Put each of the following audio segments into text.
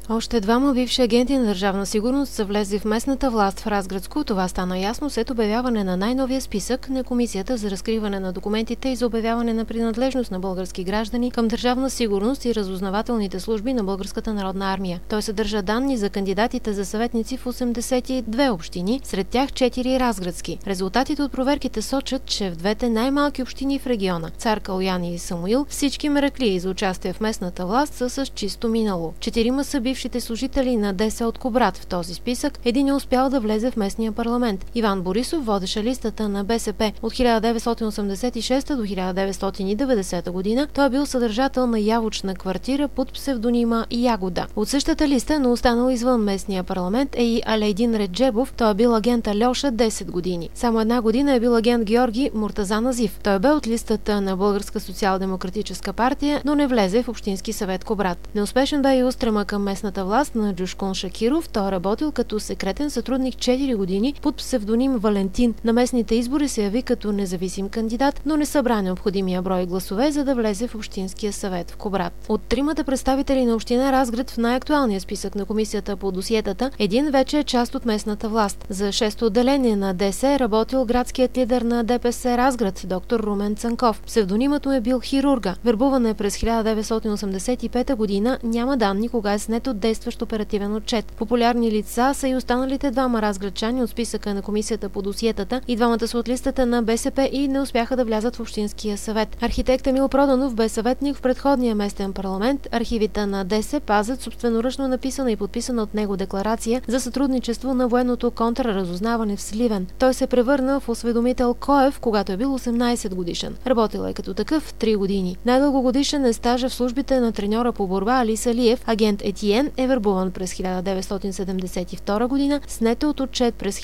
Още двама бивши агенти на Държавна сигурност са влезли в местната власт в Разградско. Това стана ясно след обявяване на най-новия списък на Комисията за разкриване на документите и за обявяване на принадлежност на български граждани към Държавна сигурност и разузнавателните служби на Българската народна армия. Той съдържа данни за кандидатите за съветници в 82 общини, сред тях 4 разградски. Резултатите от проверките сочат, че в двете най-малки общини в региона – Цар Калоян и Самуил, всички мераклии за участие в местната власт са с чисто минало. 4 са бившите служители на ДС от Кубрат в този списък. Един е успял да влезе в местния парламент. Иван Борисов водеше листата на БСП от 1986 до 1990 година. Той е бил съдържател на явочна квартира под псевдонима Ягода. От същата листа, но останал извън местния парламент, е и Алейдин Реджебов. Той е бил агент Алеша 10 години. Само една година е бил агент Георги Муртаза Назив. Той бе от листата на Българска социал-демократическа партия, но не влезе в Общински съвет Кубрат. Неуспешен бе и устрема към местната власт на Джушкон Шакиров. Той е работил като секретен сътрудник 4 години под псевдоним Валентин. На местните избори се яви като независим кандидат, но не събра необходимия брой гласове, за да влезе в Общинския съвет в Кубрат. От тримата представители на община Разград в най-актуалния списък на Комисията по досиетата, един вече е част от местната власт. За 6-то отделение на ДС е работил градският лидер на ДПС Разград, доктор Румен Цанков. Псевдонимът му е бил хирурга. Вербуван е през 1985 година. Няма данни кога е снет от действащ оперативен отчет. Популярни лица са и останалите двама разградчани от списъка на Комисията по досиетата. И двамата са от листата на БСП и не успяха да влязат в Общинския съвет. Архитект Емил Проданов бе съветник в предходния местен парламент. Архивите на ДС пазят собственоръчно написана и подписана от него декларация за сътрудничество на военното контраразузнаване в Сливен. Той се превърна в осведомител Коев, когато е бил 18 годишен. Работил е като такъв 3 години. Най-дългогодишен е стажа в службите на треньора по борба Алис Алиев. Агент Етиен е вербуван през 1972 година, снет от отчет през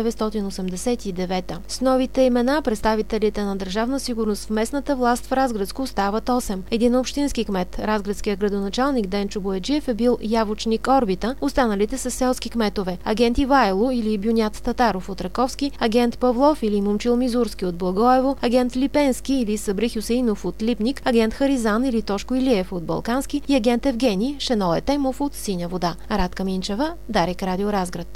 1989. С новите имена представителите на Държавна сигурност в местната власт в Разградско стават 8. Един общински кмет, разградският градоначалник Денчо Бояджиев, е бил явочник Орбита, останалите са селски кметове. Агент Ивайло или Бюнят Татаров от Раковски, агент Павлов или Момчил Мизурски от Благоево, агент Липенски или Сабри Хюсеинов от Липник, агент Харизан или Тошко Илиев от Балкански и агент Евгений Шенол Етемов от Синя вода. Радка Минчева, Дарик Радио Разград.